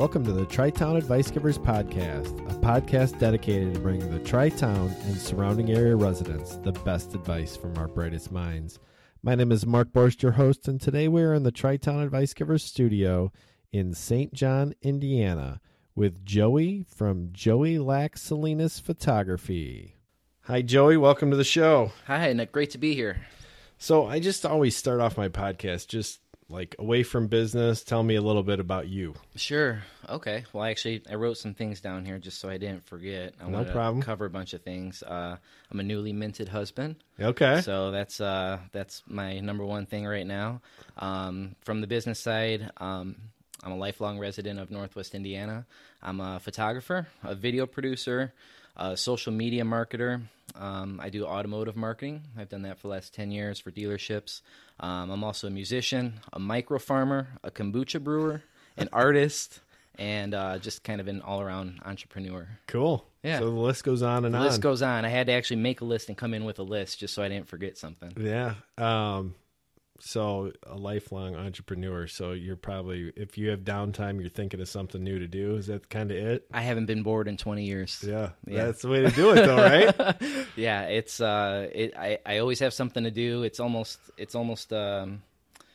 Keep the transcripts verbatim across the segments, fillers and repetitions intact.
Welcome to the Tri-Town Advice Givers Podcast, a podcast dedicated to bringing the Tri-Town and surrounding area residents the best advice from our brightest minds. My name is Mark Borst, your host, and today we are in the Tri-Town Advice Givers studio in Saint John, Indiana, with Joey from Joey Lax Salinas Photography. Hi, Joey. Welcome to the show. Hi, Nick. Great to be here. So I just always start off my podcast just like away from business. Tell me a little bit about you. Sure. Okay. Well, actually, I wrote some things down here just so I didn't forget. I No wanted problem. to cover a bunch of things. Uh, I'm a newly minted husband. Okay. So that's uh, that's my number one thing right now. Um, from the business side, um, I'm a lifelong resident of Northwest Indiana. I'm a photographer, a video producer, a social media marketer. Um, I do automotive marketing. I've done that for the last ten years for dealerships. Um, I'm also a musician, a micro farmer, a kombucha brewer, an artist, and uh, just kind of an all-around entrepreneur. Cool. Yeah. So the list goes on and The on. list goes on. I had to actually make a list and come in with a list just so I didn't forget something. Yeah. Um, so a lifelong entrepreneur. So you're probably, if you have downtime, you're thinking of something new to do. Is that kind of it? I haven't been bored in twenty years. Yeah. Yeah. That's the way to do it though, right? Yeah, it's uh, it, I I always have something to do. It's almost it's almost um,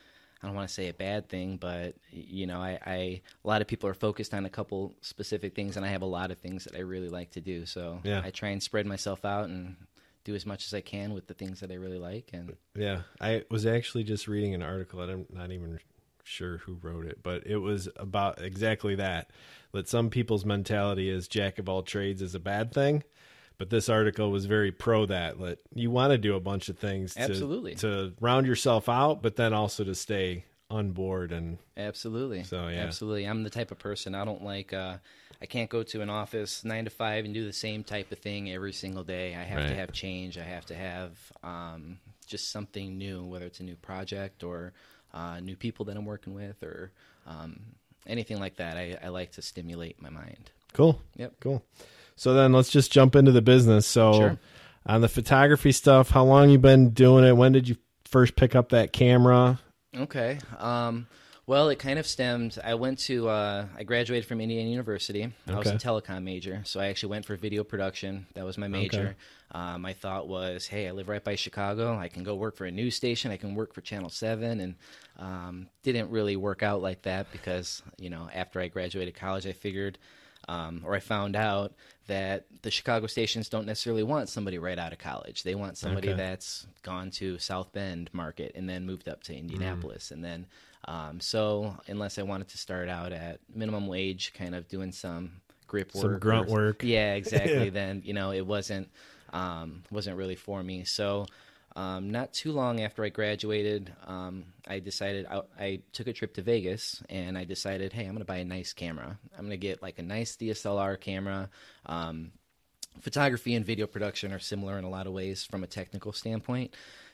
I don't want to say a bad thing, but you know, I, I a lot of people are focused on a couple specific things, and I have a lot of things that I really like to do. So Yeah. I try and spread myself out and do as much as I can with the things that I really like. And Yeah. I was actually just reading an article. I'm not even sure who wrote it, but it was about exactly that. That some people's mentality is jack of all trades is a bad thing. But this article was very pro that. That you want to do a bunch of things to, Absolutely. to round yourself out, but then also to stay on board. And Absolutely. So, yeah. Absolutely. I'm the type of person, I don't like, uh, I can't go to an office nine to five and do the same type of thing every single day. I have Right. to have change. I have to have um, just something new, whether it's a new project or uh, new people that I'm working with or um, anything like that. I, I like to stimulate my mind. Cool. Yep. Cool. So then let's just jump into the business. So Sure. on the photography stuff, how long you been doing it? When did you first pick up that camera? Okay. Um, well, it kind of stemmed. I went to, uh, I graduated from Indiana University. I was a Okay. telecom major, so I actually went for video production. That was my major. Uh, my thought was, hey, I live right by Chicago. I can go work for a news station. I can work for Channel seven. And um, didn't really work out like that because, you know, after I graduated college, I figured, um, or I found out that the Chicago stations don't necessarily want somebody right out of college. They want somebody Okay. that's gone to South Bend market and then moved up to Indianapolis. And then, um, so unless I wanted to start out at minimum wage, kind of doing some grip work. Some grunt or- work. Yeah, exactly. Yeah. Then, you know, it wasn't, um, wasn't really for me. So, Um, not too long after I graduated, um, I decided I, I took a trip to Vegas, and I decided, hey, I'm going to buy a nice camera. I'm going to get like a nice D S L R camera. Um, photography and video production are similar in a lot of ways from a technical standpoint.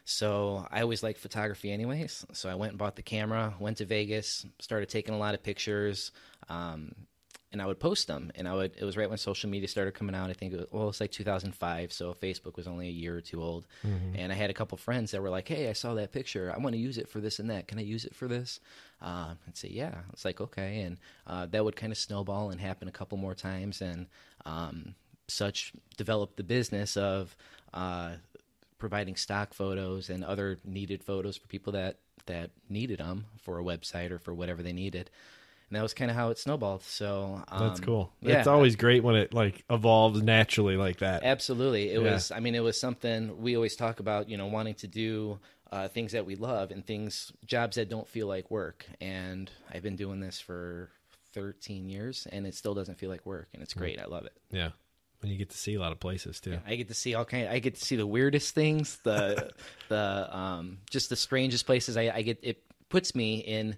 So I always liked photography anyways. So I went and bought the camera, went to Vegas, started taking a lot of pictures, um, and I would post them. And I would, it was right when social media started coming out. I think it was, well, it's like two thousand five. So Facebook was only a year or two old. Mm-hmm. And I had a couple friends that were like, hey, I saw that picture. I want to use it for this and that. Can I use it for this? Uh, I'd say, yeah. It's like, okay. And uh, that would kind of snowball and happen a couple more times. And um, such developed the business of uh, providing stock photos and other needed photos for people that, that needed them for a website or for whatever they needed. And that was kind of how it snowballed. So um, That's cool. Yeah, It's always great when it like evolves naturally like that. absolutely. It Yeah. was. I mean, it was something we always talk about. You know, wanting to do uh, things that we love and things, jobs that don't feel like work. And I've been doing this for thirteen years, and it still doesn't feel like work. And it's great. I love it. Yeah. And you get to see a lot of places too. I get to see all kind. I get to see the weirdest things, the the um, just the strangest places. I, I get. It puts me in.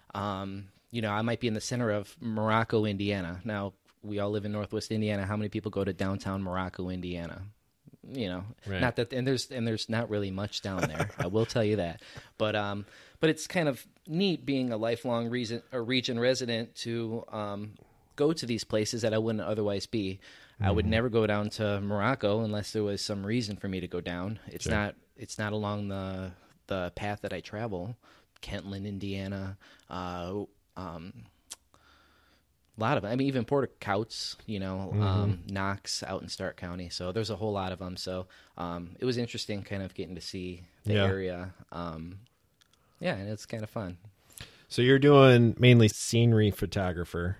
Um, you know, I might be in the center of Morocco, Indiana. Now, we all live in Northwest Indiana. How many people go to downtown Morocco, Indiana? You know, Right. not that, and there's and there's not really much down there. I will tell you that. But um, but it's kind of neat being a lifelong reason, a region resident to um, go to these places that I wouldn't otherwise be. I would never go down to Morocco unless there was some reason for me to go down. It's Sure. not it's not along the the path that I travel. Kentland, Indiana. Uh, um, A lot of them. I mean, even Port of Couts, you know, Mhm. um, Knox out in Stark County. So there's a whole lot of them. So um, it was interesting kind of getting to see the Yeah. area. Um, yeah, and it's kind of fun. So you're doing mainly scenery photographer.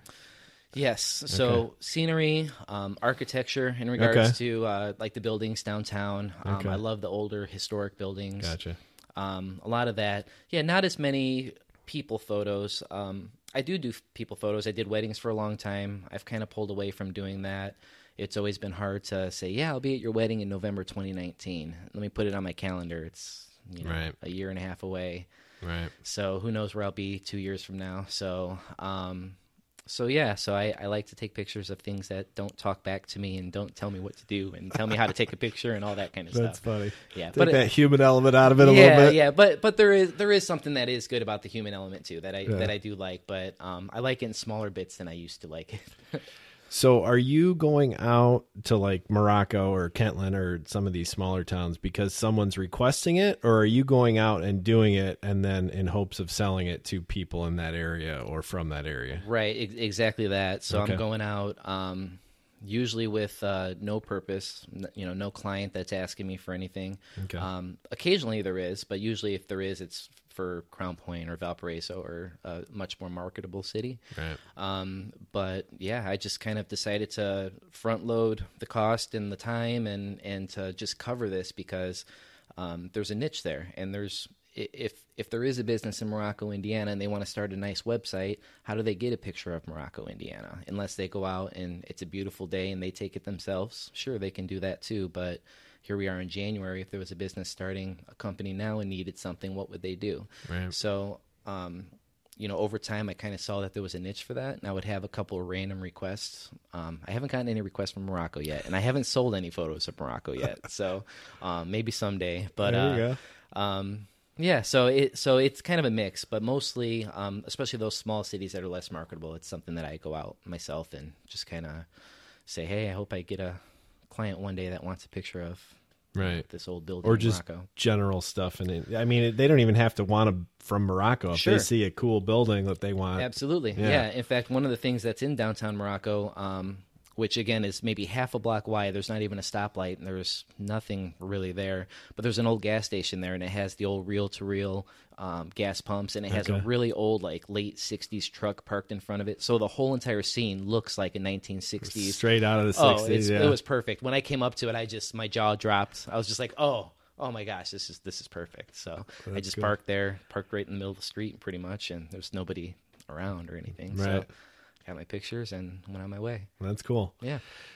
Yes. So Okay. scenery, um, architecture in regards Okay. to uh, like the buildings downtown. Um, Okay. I love the older historic buildings. Gotcha. Um, a lot of that. Yeah, not as many people photos. Um, I do do f- people photos. I did weddings for a long time. I've kind of pulled away from doing that. It's always been hard to say, yeah, I'll be at your wedding in November twenty nineteen. Let me put it on my calendar. It's, you know, Right. a year and a half away. Right. So who knows where I'll be two years from now. So, um, so yeah, so I, I like to take pictures of things that don't talk back to me and don't tell me what to do and tell me how to take a picture and all that kind of That's stuff. funny. Yeah, Take but it- that human element out of it a yeah, little bit. yeah, but but there is there is something that is good about the human element too that I Yeah. that I do like, but um, I like it in smaller bits than I used to like it. So are you going out to like Morocco or Kentland or some of these smaller towns because someone's requesting it, or are you going out and doing it and then in hopes of selling it to people in that area or from that area? Right, ex- exactly that. So Okay. I'm going out um, usually with uh, no purpose, n- you know, no client that's asking me for anything. Okay. Um, occasionally there is, but usually if there is, it's for Crown Point or Valparaiso or a much more marketable city. Right. Um, but yeah, I just kind of decided to front load the cost and the time and, and to just cover this because um, there's a niche there. And there's i- if if there is a business in Morocco, Indiana, and they want to start a nice website, how do they get a picture of Morocco, Indiana? Unless they go out and it's a beautiful day and they take it themselves. Sure, they can do that too, but here we are in January. If there was a business starting a company now and needed something, what would they do? Right. So, um, you know, over time, I kind of saw that there was a niche for that, and I would have a couple of random requests. Um, I haven't gotten any requests from Morocco yet, and I haven't sold any photos of Morocco yet. So um, maybe someday. But There you uh, um, yeah, so it so it's kind of a mix, but mostly, um, especially those small cities that are less marketable, it's something that I go out myself and just kind of say, hey, I hope I get a client one day that wants a picture of Right. this old building Or in just Morocco. general stuff. And it, I mean, they don't even have to want to from Morocco. If Sure. they see a cool building that they want. Absolutely. Yeah. Yeah. In fact, one of the things that's in downtown Morocco, um, which again is maybe half a block wide, there's not even a stoplight and there's nothing really there. But there's an old gas station there and it has the old reel to reel um, gas pumps and it has Okay. a really old, like late sixties truck parked in front of it. So the whole entire scene looks like a nineteen sixties. Straight out of the Oh, sixties. it's, yeah. it was perfect. When I came up to it, I just, my jaw dropped. I was just like, oh, oh my gosh, this is, this is perfect. So I That's just good. parked there, parked right in the middle of the street pretty much, and there's nobody around or anything. So Right. got my pictures and went on my way. That's cool. Yeah.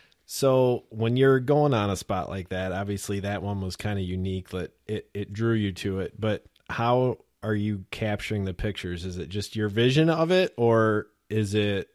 So when you're going on a spot like that, obviously that one was kind of unique. That it, it drew you to it. But how are you capturing the pictures? Is it just your vision of it, or is it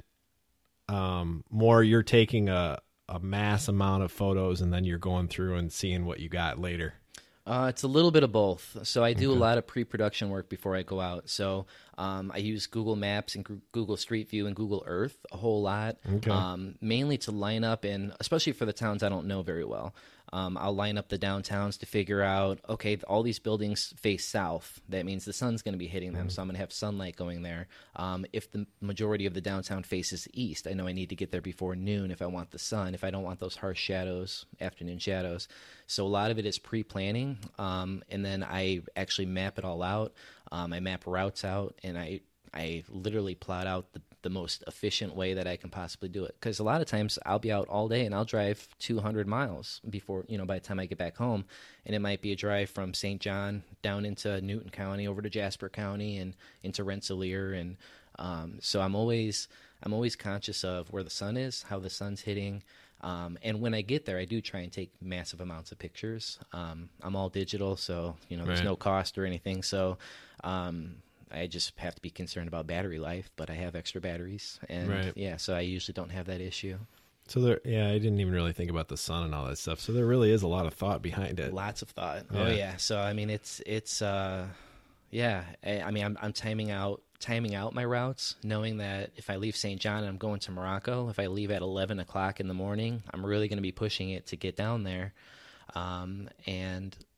um, more you're taking a, a mass amount of photos and then you're going through and seeing what you got later? Uh, it's a little bit of both. So I do Okay. a lot of pre-production work before I go out. So um, I use Google Maps and Goo- Google Street View and Google Earth a whole lot, Okay. um, mainly to line up in, especially for the towns I don't know very well. Um, I'll line up the downtowns to figure out, okay, all these buildings face south. That means the sun's going to be hitting them, so I'm going to have sunlight going there. Um, if the majority of the downtown faces east, I know I need to get there before noon if I want the sun, if I don't want those harsh shadows, afternoon shadows. So a lot of it is pre-planning, um, and then I actually map it all out. Um, I map routes out, and I I literally plot out the, the most efficient way that I can possibly do it. Because a lot of times I'll be out all day and I'll drive two hundred miles before, you know, by the time I get back home. And it might be a drive from Saint John down into Newton County, over to Jasper County, and into Rensselaer. And um, so I'm always I'm always conscious of where the sun is, how the sun's hitting. Um, and when I get there, I do try and take massive amounts of pictures. Um, I'm all digital, so, you know, there's Right. no cost or anything. So, um, I just have to be concerned about battery life, but I have extra batteries, and Right. yeah, so I usually don't have that issue. So there, yeah, I didn't even really think about the sun and all that stuff. So there really is a lot of thought behind it. Lots of thought. Yeah. Oh yeah. So I mean, it's it's uh, yeah. I, I mean, I'm I'm timing out timing out my routes, knowing that if I leave Saint John and I'm going to Morocco, if I leave at eleven o'clock in the morning, I'm really going to be pushing it to get down there, um, and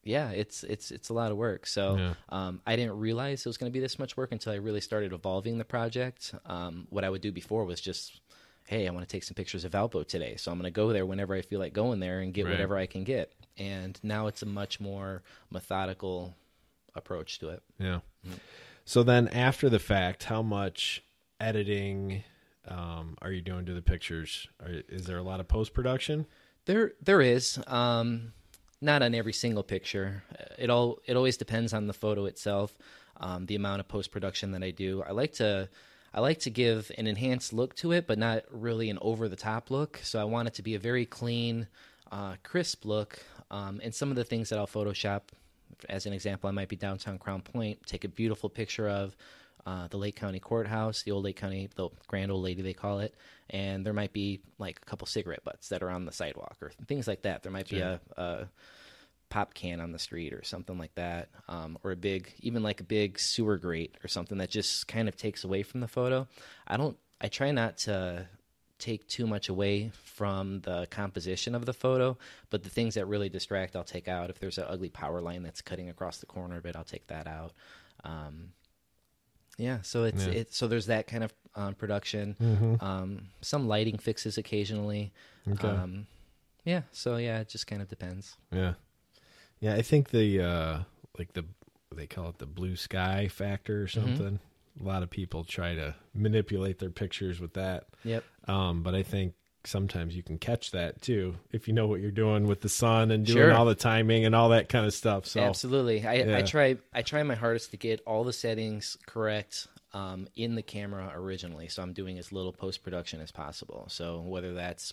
yeah, it's it's it's a lot of work. So Yeah. um, I didn't realize it was going to be this much work until I really started evolving the project. Um, what I would do before was just, hey, I want to take some pictures of Valpo today, so I'm going to go there whenever I feel like going there and get Right. whatever I can get. And now it's a much more methodical approach to it. Yeah. So then after the fact, how much editing um, are you doing to the pictures? Are, is there a lot of post-production? There there is. Um, Not on every single picture. It all it always depends on the photo itself, um, the amount of post production that I do. I like to I like to give an enhanced look to it, but not really an over the top look. So I want it to be a very clean, uh, crisp look. Um, and some of the things that I'll Photoshop, as an example, I might be downtown Crown Point, take a beautiful picture of uh, the Lake County Courthouse, the old Lake County, the Grand Old Lady they call it, and there might be like a couple cigarette butts that are on the sidewalk or things like that. There might be Sure. a, a pop can on the street or something like that, um, or a big, even like a big sewer grate or something that just kind of takes away from the photo. I don't, I try not to take too much away from the composition of the photo, but the things that really distract, I'll take out. If there's an ugly power line that's cutting across the corner of it, I'll take that out. Um, yeah, so it's Yeah. it. So there's that kind of um, production. Mm-hmm. Um, some lighting fixes occasionally. Okay. Um, yeah, so yeah, it just kind of depends. Yeah. Yeah, I think the, uh, like the, they call it the blue sky factor or something. A lot of people try to manipulate their pictures with that. Yep. Um, but I think sometimes you can catch that too if you know what you're doing with the sun and doing Sure. all the timing and all that kind of stuff. So Absolutely. I, yeah. I try I try my hardest to get all the settings correct um, in the camera originally. So I'm doing as little post-production as possible. So whether that's,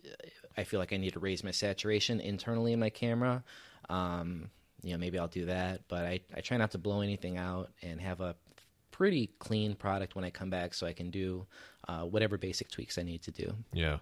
I feel like I need to raise my saturation internally in my camera, um, you know, maybe I'll do that. But I, I try not to blow anything out and have a pretty clean product when I come back so I can do uh, whatever basic tweaks I need to do. yeah.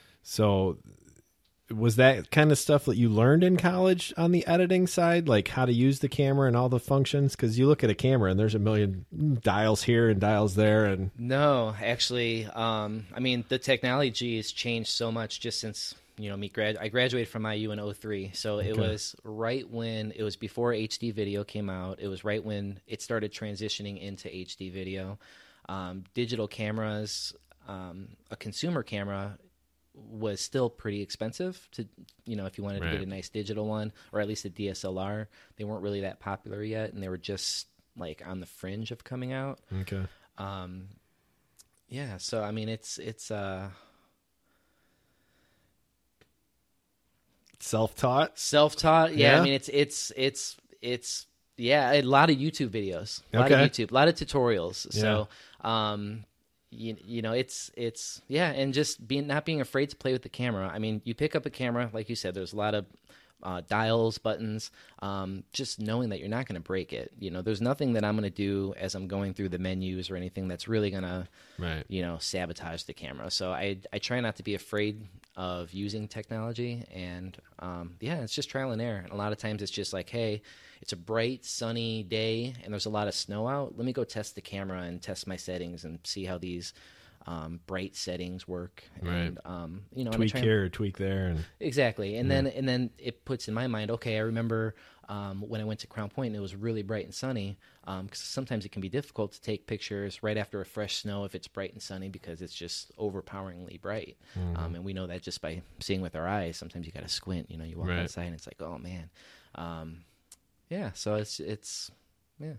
So was that kind of stuff that you learned in college on the editing side, like how to use the camera and all the functions? Because you look at a camera and there's a million dials here and dials there. And No, actually, um, I mean, the technology has changed so much just since, you know, me grad. I graduated from I U in oh three, so it Okay. was right when, it was before H D video came out. It was right when it started transitioning into H D video. Um, digital cameras, um, a consumer camera was still pretty expensive to, you know, if you wanted to Right. get a nice digital one, or at least a D S L R. They weren't really that popular yet, and they were just like on the fringe of coming out. okay. Um, yeah, so I mean, it's it's uh, Self-taught. self-taught. Yeah, Yeah? I mean, it's it's it's it's yeah, a lot of YouTube videos, a lot Okay. of YouTube, a lot of tutorials. So, um, you you know, it's it's yeah, and just being not being afraid to play with the camera. I mean, you pick up a camera, like you said, there's a lot of uh, dials, buttons, um, just knowing that you're not going to break it. You know, there's nothing that I'm going to do as I'm going through the menus or anything that's really going to, Right. you know, sabotage the camera. So I I try not to be afraid of using technology, and um, yeah, it's just trial and error. And a lot of times it's just like, hey, it's a bright, sunny day, and there's a lot of snow out. Let me go test the camera and test my settings and see how these um, bright settings work. Right. And um, you know, I'm Tweak trying- here or tweak there. And Exactly, and then and then it puts in my mind, okay, I remember um, when I went to Crown Point and it was really bright and sunny, because sometimes it can be difficult to take pictures right after a fresh snow if it's bright and sunny because it's just overpoweringly bright, um, and we know that just by seeing with our eyes. Sometimes you got to squint. You know, you walk Right. outside and it's like, oh man, um, yeah. So it's it's yeah.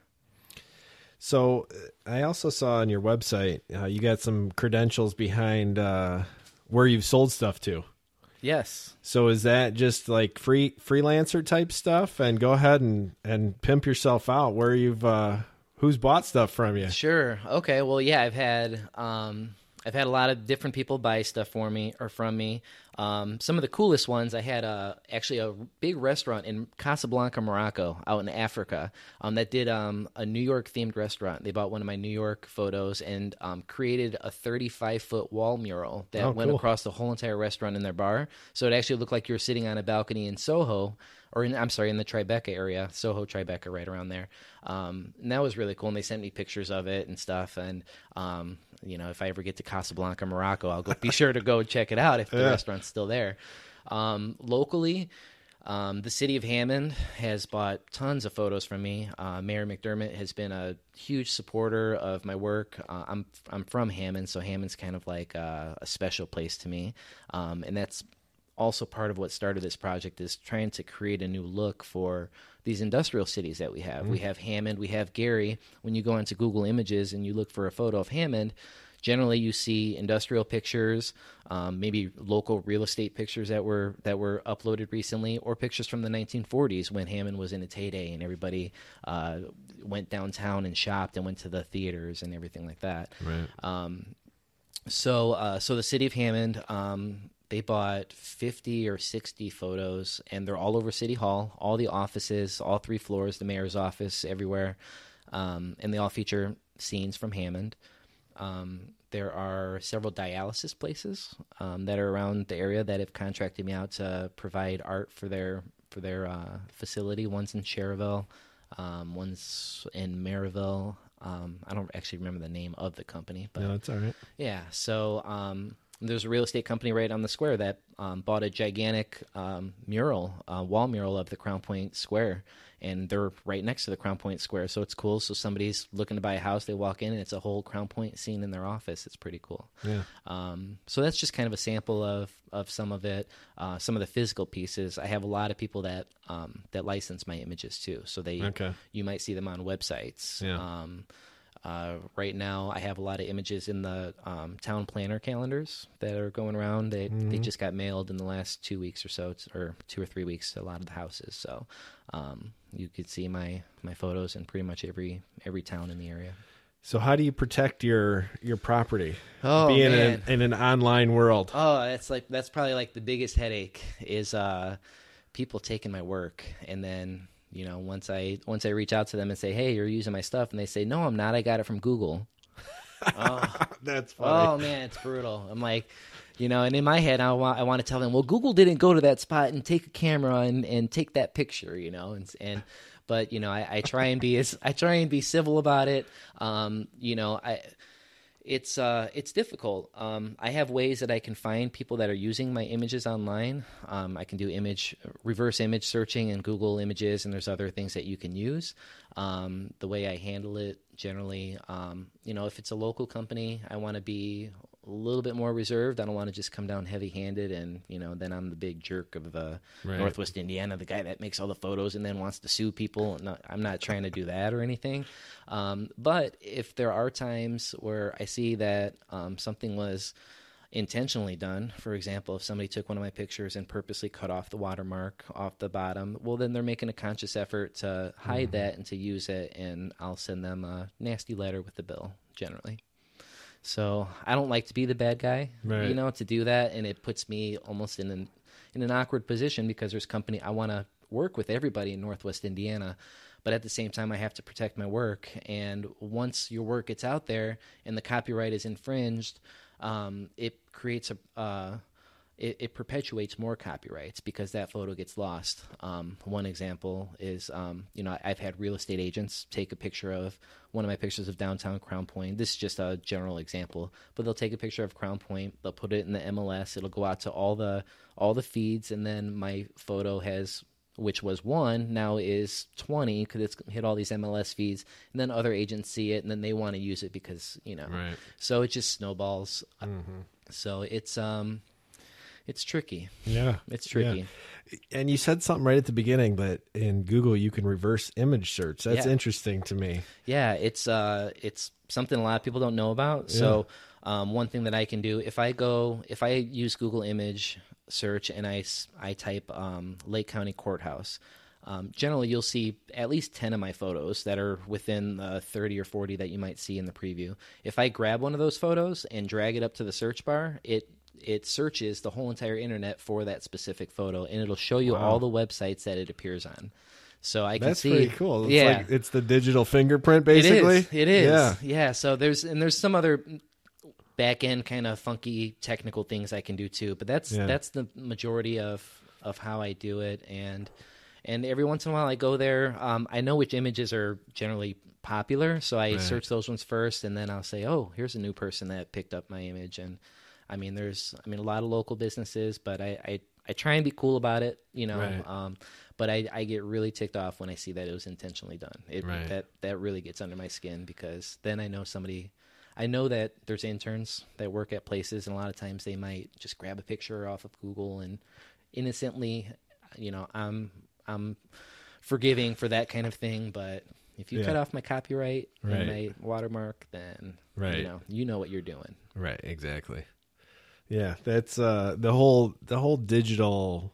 So uh, I also saw on your website, uh, you got some credentials behind uh, where you've sold stuff to. Yes. So is that just like free freelancer type stuff? And go ahead and, and pimp yourself out where you've, uh, who's bought stuff from you? Sure. Okay. Well, yeah, I've had um, I've had a lot of different people buy stuff for me or from me. Um, some of the coolest ones, I had a, actually a big restaurant in Casablanca, Morocco, out in Africa, um, that did um, a New York themed restaurant. They bought one of my New York photos and um, created a thirty-five foot wall mural that Oh, went cool. across the whole entire restaurant in their bar. So it actually looked like you were sitting on a balcony in Soho, or in, I'm sorry, in the Tribeca area, Soho, Tribeca, right around there. Um, and that was really cool. And they sent me pictures of it and stuff. And, um, you know, if I ever get to Casablanca, Morocco, I'll go, be sure to go check it out if the Yeah. restaurant's still there. Um, locally, Um, the city of Hammond has bought tons of photos from me. Uh, Mayor McDermott has been a huge supporter of my work. Uh, I'm I'm from Hammond, so Hammond's kind of like a, a special place to me, um, and that's also part of what started this project is trying to create a new look for these industrial cities that we have. Mm. We have Hammond, we have Gary. When you go into Google Images and you look for a photo of Hammond, generally you see industrial pictures, um, maybe local real estate pictures that were that were uploaded recently, or pictures from the nineteen forties when Hammond was in its heyday and everybody uh, went downtown and shopped and went to the theaters and everything like that. Right. Um, so, uh, so the city of Hammond, um, they bought fifty or sixty photos, and they're all over City Hall, all the offices, all three floors, the mayor's office, everywhere, um, and they all feature scenes from Hammond. Um, there are several dialysis places um, that are around the area that have contracted me out to provide art for their for their uh, facility. One's in Cherville, um, one's in Maryville. Um, I don't actually remember the name of the company, but no, that's all right. Yeah, so um, there's a real estate company right on the square that um, bought a gigantic um, mural, uh, wall mural of the Crown Point Square, and they're right next to the Crown Point Square, so it's cool. So somebody's looking to buy a house, they walk in, and it's a whole Crown Point scene in their office. It's pretty cool. Yeah. Um, so that's just kind of a sample of, of some of it. Uh, some of the physical pieces. I have a lot of people that um, that license my images too, so they okay. you might see them on websites. Yeah. Um, Uh, right now, I have a lot of images in the um, town planner calendars that are going around. They mm-hmm. they just got mailed in the last two weeks or so, or two or three weeks to a lot of the houses. So um, you could see my, my photos in pretty much every every town in the area. So how do you protect your your property? Oh, being man. in, in an online world? Oh, that's like that's probably like the biggest headache is uh, people taking my work, and then. You know, once I once I reach out to them and say, "Hey, you're using my stuff," and they say, "No, I'm not. I got it from Google." Oh, that's funny. Oh man, it's brutal. I'm like, you know, and in my head, I want I want to tell them, "Well, Google didn't go to that spot and take a camera and, and take that picture," you know, and and but you know, I, I try and be as I try and be civil about it. Um, you know, I. It's uh, it's difficult. Um, I have ways that I can find people that are using my images online. Um, I can do image reverse image searching in Google Images, and there's other things that you can use. Um, the way I handle it generally, um, you know, if it's a local company, I want to be a little bit more reserved. I don't want to just come down heavy-handed, and you know, then I'm the big jerk of uh, right. Northwest Indiana, the guy that makes all the photos and then wants to sue people. No, I'm not trying to do that or anything. Um, but if there are times where I see that um, something was intentionally done, for example, if somebody took one of my pictures and purposely cut off the watermark off the bottom, well, then they're making a conscious effort to hide mm-hmm. that and to use it, and I'll send them a nasty letter with the bill, generally. So I don't like to be the bad guy, right. you know, to do that, and it puts me almost in an in an awkward position because there's company I want to work with everybody in Northwest Indiana, but at the same time I have to protect my work. And once your work gets out there and the copyright is infringed, um, it creates a uh, it, it perpetuates more copyrights because that photo gets lost. Um, one example is, um, you know, I've had real estate agents take a picture of one of my pictures of downtown Crown Point. This is just a general example, but they'll take a picture of Crown Point, they'll put it in the M L S, it'll go out to all the all the feeds, and then my photo has, which was one, now is twenty because it's hit all these M L S feeds, and then other agents see it, and then they want to use it because, you know, right. so it just snowballs. Mm-hmm. So it's um. It's tricky. Yeah. It's tricky. Yeah. And you said something right at the beginning that in Google you can reverse image search. That's yeah. interesting to me. Yeah, it's uh, it's something a lot of people don't know about. Yeah. So um, one thing that I can do, if I go, if I use Google image search and I, I type um, Lake County Courthouse, um, generally you'll see at least ten of my photos that are within the thirty or forty that you might see in the preview. If I grab one of those photos and drag it up to the search bar, it it searches the whole entire internet for that specific photo, and it'll show you wow. all the websites that it appears on. So I can That's see. That's pretty cool. It's yeah, like it's the digital fingerprint, basically. It is. It is. Yeah. Yeah. So there's and there's some other back end kind of funky technical things I can do too, but that's yeah. that's the majority of of how I do it, and and every once in a while I go there. Um, I know which images are generally popular, so I right. search those ones first, and then I'll say, oh, here's a new person that picked up my image. And I mean, there's, I mean, a lot of local businesses, but I, I, I try and be cool about it, you know. Right. Um, but I, I get really ticked off when I see that it was intentionally done. It, Right. That that really gets under my skin, because then I know somebody. I know that there's interns that work at places, and a lot of times they might just grab a picture off of Google and innocently, you know, I'm I'm forgiving for that kind of thing. But if you Yeah. cut off my copyright Right. and my watermark, then Right. you know you know what you're doing. Right, exactly. Yeah, that's uh, the whole the whole digital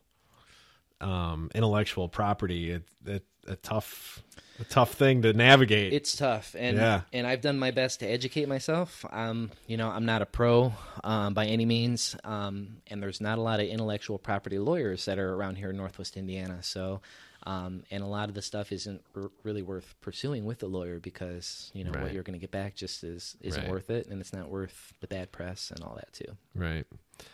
um, intellectual property. It, it a tough a tough thing to navigate. It's tough, and Yeah. and I've done my best to educate myself. Um, you know, I'm not a pro um, by any means, um, and there's not a lot of intellectual property lawyers that are around here in Northwest Indiana. So, um, and a lot of the stuff isn't r- really worth pursuing with a lawyer, because you know Right. what you're going to get back just is isn't Right. worth it, and it's not worth the bad press and all that too. Right.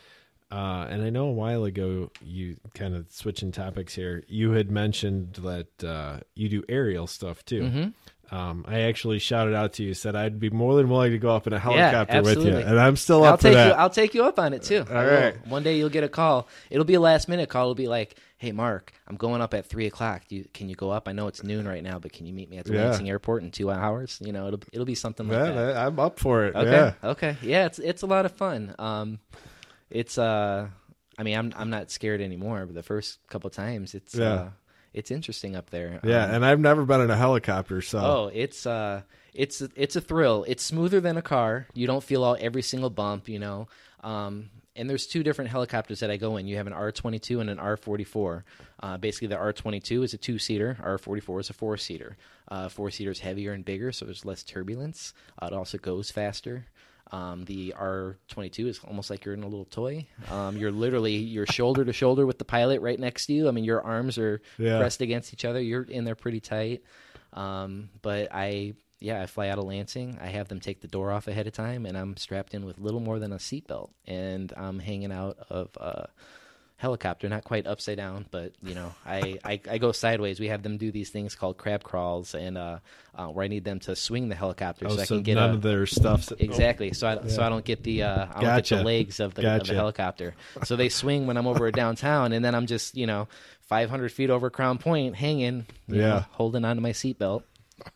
Uh, and I know a while ago, you kind of switching topics here, you had mentioned that uh, you do aerial stuff too. Mm-hmm. Um, I actually shouted out to you, said I'd be more than willing to go up in a helicopter with you. absolutely. And I'm still I'll up for take that. you. I'll take you up on it too. All I will. right. One day you'll get a call. It'll be a last minute call. It'll be like, "Hey, Mark, I'm going up at three o'clock. Do you, can you go up? I know it's noon right now, but can you meet me at the Yeah. Lansing Airport in two hours? You know, it'll it'll be something like Yeah, that. I'm up for it. Okay. Yeah. Okay. Yeah, it's it's a lot of fun. Um, it's uh, I mean, I'm I'm not scared anymore, but the first couple times, it's Yeah. uh, it's interesting up there. Yeah, Um, and I've never been in a helicopter, so Oh, it's uh, it's it's a thrill. It's smoother than a car. You don't feel all every single bump, you know. Um, and there's two different helicopters that I go in. You have an R twenty-two and an R forty-four. Uh, basically, the R twenty-two is a two-seater. R forty-four is a four-seater. Uh, four-seater is heavier and bigger, so there's less turbulence. Uh, it also goes faster. Um, the R twenty-two is almost like you're in a little toy. Um, you're literally you're shoulder to shoulder with the pilot right next to you. I mean, your arms are Yeah. pressed against each other. You're in there pretty tight. Um, but I, yeah, I fly out of Lansing. I have them take the door off ahead of time, and I'm strapped in with little more than a seatbelt, and I'm hanging out of a helicopter, not quite upside down, but you know, I, I, I go sideways. We have them do these things called crab crawls, and uh, uh, where I need them to swing the helicopter oh, so I so can get none a, of their stuff. exactly. So I so I don't get the uh, I don't get Gotcha. the legs of the, of Gotcha. the helicopter. So they swing when I'm over downtown, and then I'm just you know five hundred feet over Crown Point, hanging, you Yeah. know, holding onto my seatbelt.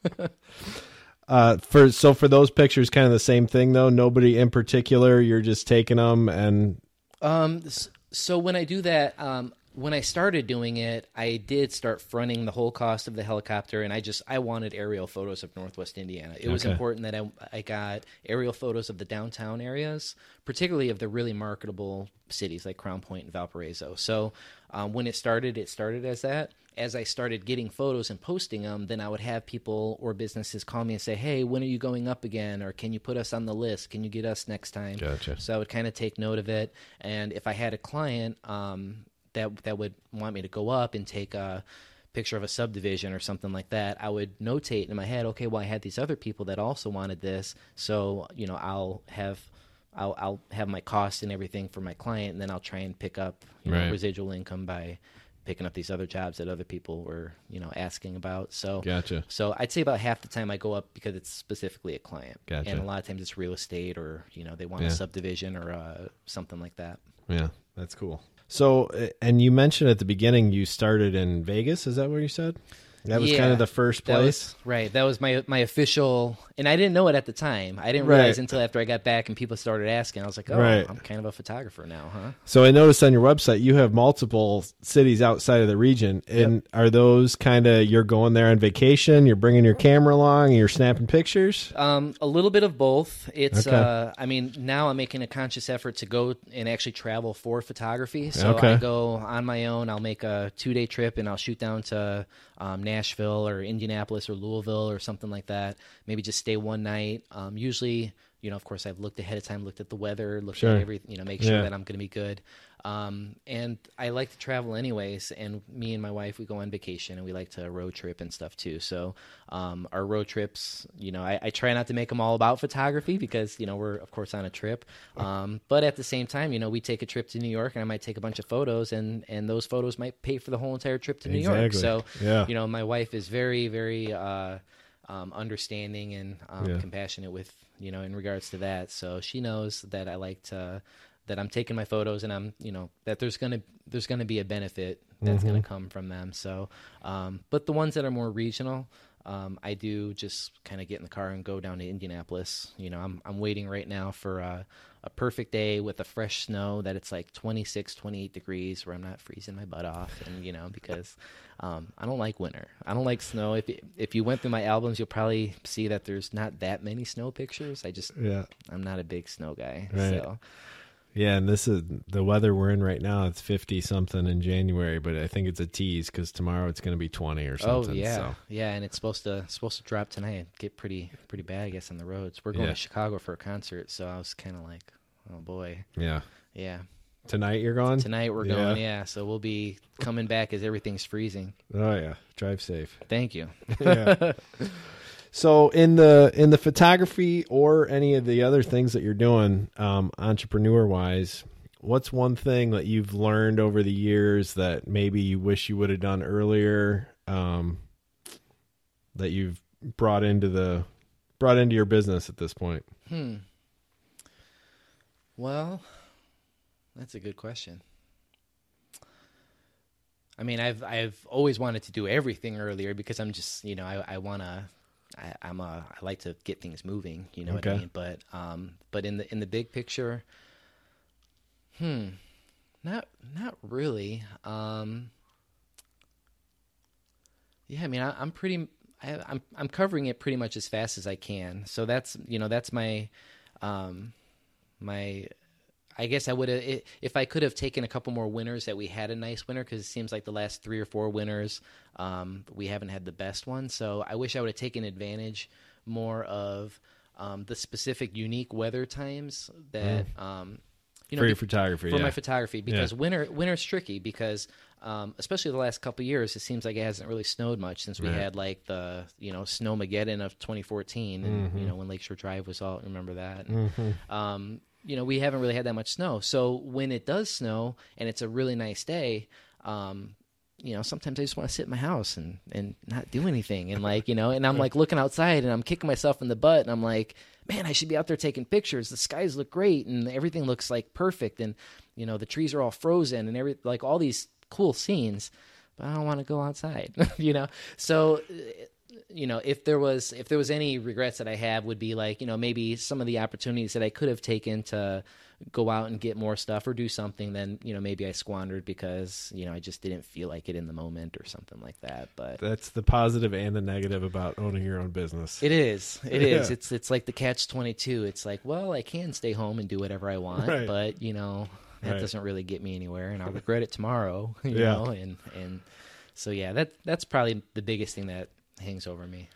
Uh, for so for those pictures, kind of the same thing though. Nobody in particular. You're just taking them, and Um, s- so when I do that, um, when I started doing it, I did start fronting the whole cost of the helicopter, and I just I wanted aerial photos of Northwest Indiana. It was Okay. important that I I got aerial photos of the downtown areas, particularly of the really marketable cities like Crown Point and Valparaiso. So um, when it started, it started as that. As I started getting photos and posting them, then I would have people or businesses call me and say, "Hey, when are you going up again? Or can you put us on the list? Can you get us next time?" Gotcha. So I would kind of take note of it. And if I had a client um, that that would want me to go up and take a picture of a subdivision or something like that, I would notate in my head, okay, well, I had these other people that also wanted this, so you know, I'll have. I'll, I'll have my cost and everything for my client, and then I'll try and pick up you know, Right. residual income by picking up these other jobs that other people were, you know, asking about. So, Gotcha. so I'd say about half the time I go up because it's specifically a client, Gotcha. and a lot of times it's real estate or you know they want Yeah. a subdivision or uh, something like that. Yeah, that's cool. So, uh, and you mentioned at the beginning you started in Vegas. Is that what you said? That was Yeah, kind of the first That place. was, right. That was my my official, and I didn't know it at the time. I didn't Right. realize until after I got back and people started asking. I was like, oh, Right. I'm kind of a photographer now, huh? So I noticed on your website you have multiple cities outside of the region. And are those kind of you're going there on vacation? You're bringing your camera along and you're snapping pictures? Um, a little bit of both. It's, Okay. uh, I mean, now I'm making a conscious effort to go and actually travel for photography. So Okay. I go on my own. I'll make a two day trip and I'll shoot down to um, Nashville or Indianapolis or Louisville or something like that. Maybe just stay one night. Um, usually, you know, of course, I've looked ahead of time, looked at the weather, looked Sure. at every, you know, make sure Yeah. that I'm going to be good. Um, and I like to travel anyways. And me and my wife, we go on vacation and we like to road trip and stuff too. So, um, our road trips, you know, I, I try not to make them all about photography because, you know, we're of course on a trip. Um, but at the same time, you know, we take a trip to New York and I might take a bunch of photos and, and those photos might pay for the whole entire trip to New York. Exactly. So, Yeah. you know, my wife is very, very, uh, um, understanding and um, Yeah. compassionate with, you know, in regards to that. So she knows that I like to that I'm taking my photos and I'm, you know, that there's gonna there's gonna be a benefit that's Mm-hmm. gonna come from them. So, um, but the ones that are more regional, um, I do just kind of get in the car and go down to Indianapolis. You know, I'm I'm waiting right now for a, a perfect day with a fresh snow that it's like twenty-six, twenty-eight degrees where I'm not freezing my butt off, and you know, because um, I don't like winter. I don't like snow. If if you went through my albums, you'll probably see that there's not that many snow pictures. I just Yeah. I'm not a big snow guy. Right. So Yeah, and this is the weather we're in right now. It's fifty something in January, but I think it's a tease because tomorrow it's going to be twenty or something. oh yeah, So. yeah, and it's supposed to supposed to drop tonight and get pretty pretty bad, I guess, on the roads. We're going Yeah. to Chicago for a concert, so I was kind of like, oh boy, Yeah. yeah. Tonight you're going? Tonight we're Yeah. going, yeah. So we'll be coming back as everything's freezing. Oh yeah. Drive safe. Thank you. Yeah. So in the in the photography or any of the other things that you're doing, um, entrepreneur wise, what's one thing that you've learned over the years that maybe you wish you would have done earlier, um, that you've brought into the brought into your business at this point? Hmm. Well, that's a good question. I mean, I've I've always wanted to do everything earlier because I'm just, you know, I I want to I, I'm a I like to get things moving, you know what I Okay. mean? But um but in the in the big picture, hmm, not not really. Um Yeah, I mean, I, I'm pretty I, I'm I'm covering it pretty much as fast as I can. So that's, you know, that's my um my I guess I would have, if I could have taken a couple more winners that we had a nice winter, because it seems like the last three or four winners, um, we haven't had the best one. So I wish I would have taken advantage more of um, the specific unique weather times that, um, you know, For your be- photography, for yeah. my photography, because winter winter's tricky because um, especially the last couple of years, it seems like it hasn't really snowed much since we Right. had like the, you know, Snowmageddon of twenty fourteen, and Mm-hmm. you know, when Lakeshore Drive was all, remember that. Mm-hmm. Um, you know, we haven't really had that much snow. So when it does snow and it's a really nice day, um, you know, sometimes I just want to sit in my house and, and not do anything. And like, you know, and I'm like looking outside and I'm kicking myself in the butt and I'm like, man, I should be out there taking pictures. The skies look great and everything looks like perfect. And, you know, the trees are all frozen and every, like all these cool scenes, but I don't want to go outside, you know? So, you know, if there was if there was any regrets that I have would be like, you know, maybe some of the opportunities that I could have taken to go out and get more stuff or do something, then, you know, maybe I squandered because, you know, I just didn't feel like it in the moment or something like that. But That's the positive and the negative about owning your own business. it is. It is. Yeah. It's it's like the catch twenty-two. It's like, well, I can stay home and do whatever I want, Right. but, you know, that Right. doesn't really get me anywhere and I'll regret it tomorrow, you Yeah. know, and and so yeah, that that's probably the biggest thing that hangs over me.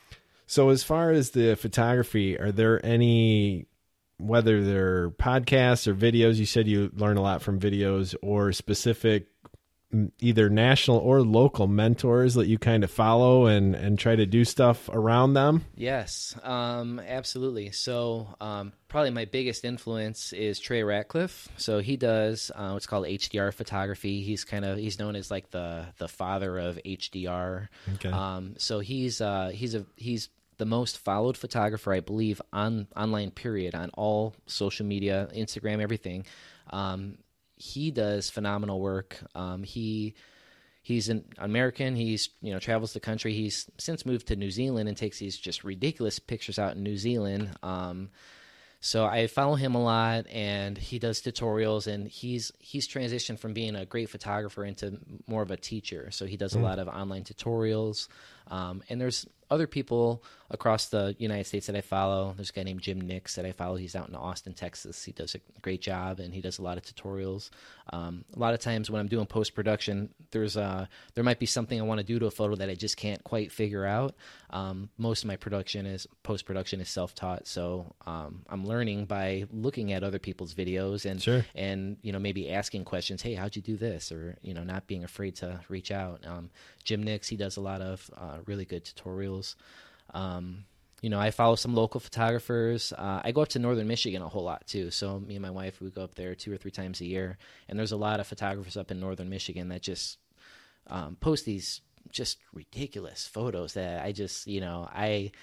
So as far as the photography, are there any, whether they're podcasts or videos, you said you learn a lot from videos, or specific m- either national or local mentors that you kind of follow and, and try to do stuff around them? Yes, um, absolutely. So um, probably my biggest influence is Trey Ratcliffe. So he does uh, what's called H D R photography. He's kind of he's known as like the the father of H D R. Okay. Um, so he's uh, he's a he's the most followed photographer, I believe, on online period on all social media, Instagram, everything. Um, he does phenomenal work. Um, he he's an American. He's, you know, travels the country. He's since moved to New Zealand and takes these just ridiculous pictures out in New Zealand. Um, so I follow him a lot, and he does tutorials, and he's he's transitioned from being a great photographer into more of a teacher. So he does a lot of online tutorials, um, and there's other people across the United States that I follow. There's a guy named Jim Nix that I follow. He's out in Austin, Texas. He does a great job, and he does a lot of tutorials. Um, a lot of times when I'm doing post-production, there's uh, there might be something I want to do to a photo that I just can't quite figure out. Um, most of my production is post-production is self-taught, so um, I'm learning by looking at other people's videos and Sure. and you know, maybe asking questions. Hey, how'd you do this? Or, you know, not being afraid to reach out. Um, Jim Nix, he does a lot of uh, really good tutorials. Um, you know, I follow some local photographers. Uh, I go up to Northern Michigan a whole lot too. So me and my wife, we go up there two or three times a year. And there's a lot of photographers up in Northern Michigan that just um, post these just ridiculous photos that I just, you know, I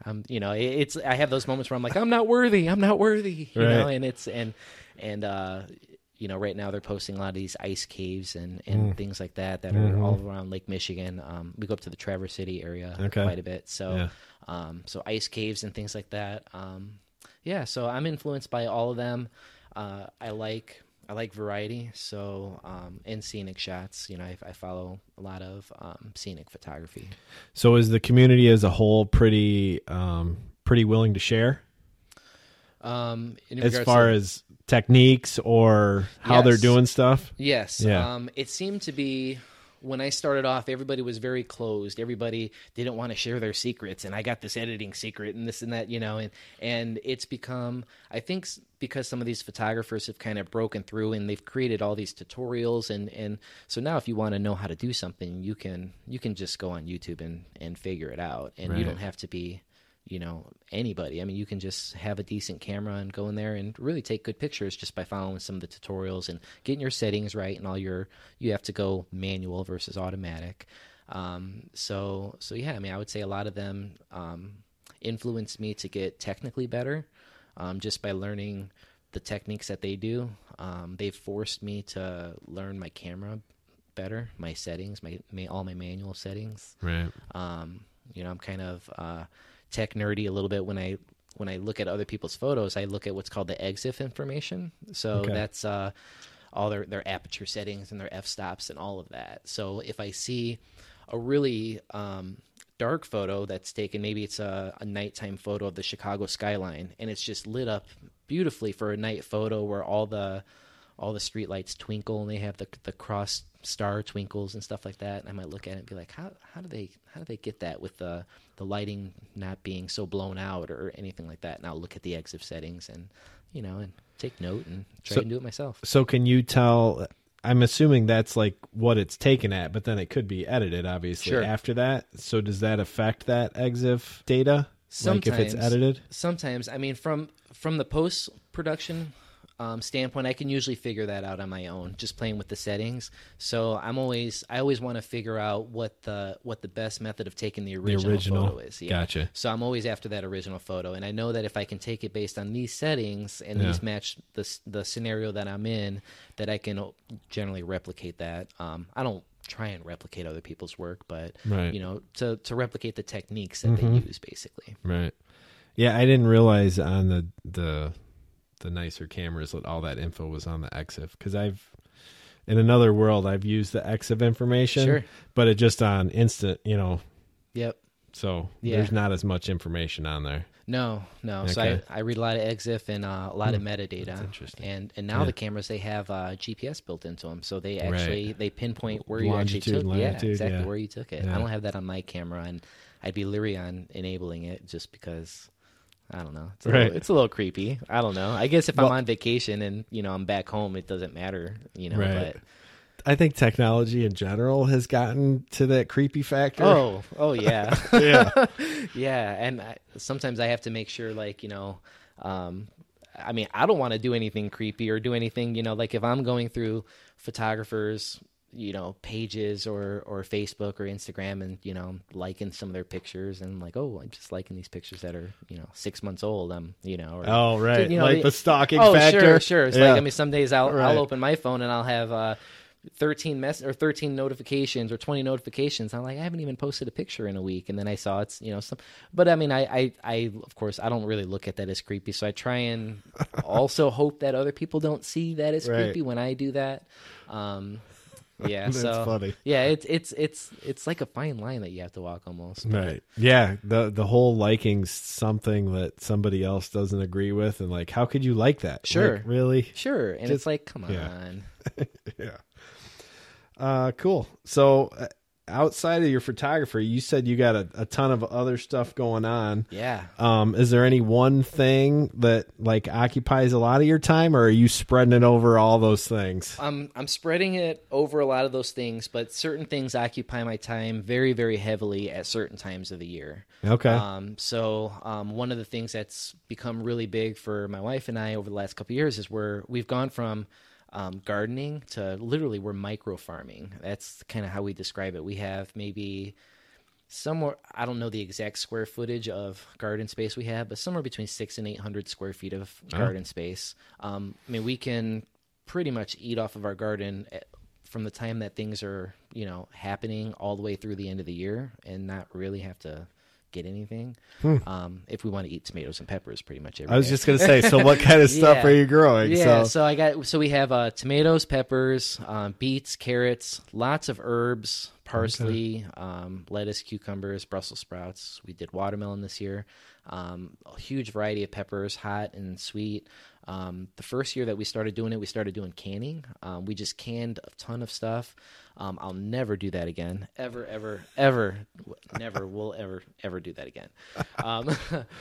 I'm, you know, it, it's, I have those moments where I'm like, I'm not worthy. I'm not worthy, you Right. know, and it's, and, and, uh, you know, right now they're posting a lot of these ice caves and, and Mm. things like that, that Mhm. are all around Lake Michigan. Um, we go up to the Traverse City area Okay. quite a bit. So, Yeah. um, so ice caves and things like that. Um, yeah, so I'm influenced by all of them. Uh, I like, I like variety. So, um, and scenic shots, you know, I, I follow a lot of, um, scenic photography. So is the community as a whole pretty um, pretty willing to share Um, in as regards far to- as techniques or how they're Yes. doing stuff? Yes. Yeah. Um, it seemed to be when I started off, everybody was very closed. Everybody didn't want to share their secrets, and I got this editing secret and this and that, you know, and and it's become, I think, s- because some of these photographers have kind of broken through and they've created all these tutorials, and and so now if you want to know how to do something, you can you can just go on YouTube and and figure it out, and Right. you don't have to be, you know, anybody. I mean, you can just have a decent camera and go in there and really take good pictures just by following some of the tutorials and getting your settings right and all your, you have to go manual versus automatic. Um, so, so yeah, I mean, I would say a lot of them, um, influenced me to get technically better, um, just by learning the techniques that they do. Um, they've forced me to learn my camera better, my settings, my, my all my manual settings. Right. Um, you know, I'm kind of, uh, tech nerdy a little bit when I when I look at other people's photos. I look at what's called the E X I F information. So Okay. that's uh, all their their aperture settings and their f stops and all of that. So if I see a really um, dark photo that's taken, maybe it's a, a nighttime photo of the Chicago skyline, and it's just lit up beautifully for a night photo where all the all the street lights twinkle and they have the the cross star twinkles and stuff like that. And I might look at it and be like, how how do they how do they get that with the the lighting not being so blown out or anything like that? And I'll look at the E X I F settings and, you know, and take note and try So- and do it myself. So can you tell? I'm assuming that's like what it's taken at, but then it could be edited, obviously, Sure. after that. So does that affect that E X I F data? Like if it's Sometimes- edited? Sometimes, I mean, from from the post production um, standpoint, I can usually figure that out on my own, just playing with the settings. So I'm always, I always want to figure out what the what the best method of taking the original, original. photo is. Yeah. Gotcha. So I'm always after that original photo, and I know that if I can take it based on these settings and Yeah. these match the s- the scenario that I'm in, that I can generally replicate that. Um, I don't try and replicate other people's work, but Right. you know, to to replicate the techniques that Mhm. they use, basically. Right. Yeah, I didn't realize on the the the nicer cameras that all that info was on the E X I F, because I've in another world I've used the E X I F information, Sure. but it just on instant, you know. Yep. So Yeah. there's not as much information on there. No, no. So Okay. I, I read a lot of E X I F and uh, a lot of Hmm. metadata. That's interesting. And and now Yeah. the cameras, they have uh, G P S built into them, so they Right. actually they pinpoint where you actually Longitude, took. latitude, yeah, exactly yeah. where you took it. Yeah. I don't have that on my camera, and I'd be leery on enabling it just because. I don't know. It's a, Right. little, it's a little creepy. I don't know. I guess if Well- I'm on vacation and you know I'm back home, it doesn't matter. You know, Right. but I think technology in general has gotten to that creepy factor. oh, oh yeah, Yeah. yeah. And I, sometimes I have to make sure, like you know, um, I mean, I don't want to do anything creepy or do anything, you know, like if I'm going through photographers, you know, pages or or Facebook or Instagram, and you know, liking some of their pictures, and I'm like, oh, I'm just liking these pictures that are you know six months old. I'm you know, or, Oh, right. you know, like the- the stalking oh, factor. sure, sure. It's Yeah. like I mean, some days I'll Right. I'll open my phone and I'll have uh, thirteen mess or thirteen notifications or twenty notifications. I'm like, I haven't even posted a picture in a week, and then I saw it's you know some. But I mean, I I, I of course I don't really look at that as creepy, so I try and also hope that other people don't see that as Right. creepy when I do that. Um, yeah, That's so funny. yeah, it's it's it's it's like a fine line that you have to walk almost. Right. Yeah. The the whole liking something that somebody else doesn't agree with, and like, how could you like that? Sure. Like, really? Sure, and Just- it's like, come yeah. on. Yeah. Uh, cool. So uh, outside of your photography, you said you got a, a ton of other stuff going on. Yeah. Um, is there any one thing that like occupies a lot of your time, or are you spreading it over all those things? I'm I'm spreading it over a lot of those things, but certain things occupy my time very, very heavily at certain times of the year. Okay. Um, so um, one of the things that's become really big for my wife and I over the last couple of years is where we've gone from um, gardening to literally we're micro farming. That's kind of how we describe it. We have maybe somewhere, I don't know the exact square footage of garden space we have, but somewhere between six and eight hundred square feet of garden oh. space. Um, I mean, we can pretty much eat off of our garden at, from the time that things are, you know, happening all the way through the end of the year, and not really have to get anything. Hmm. Um, if we want to eat tomatoes and peppers, pretty much every I was day. just gonna say, so what kind of stuff yeah. are you growing? Yeah, so. so I got so we have uh, tomatoes, peppers, um, beets, carrots, lots of herbs, parsley, okay. um, lettuce, cucumbers, Brussels sprouts. We did watermelon this year. Um, a huge variety of peppers, hot and sweet. Um, the first year that we started doing it, we started doing canning. Um, we just canned a ton of stuff. Um, I'll never do that again. Ever, ever, ever, never will ever, ever do that again. Um,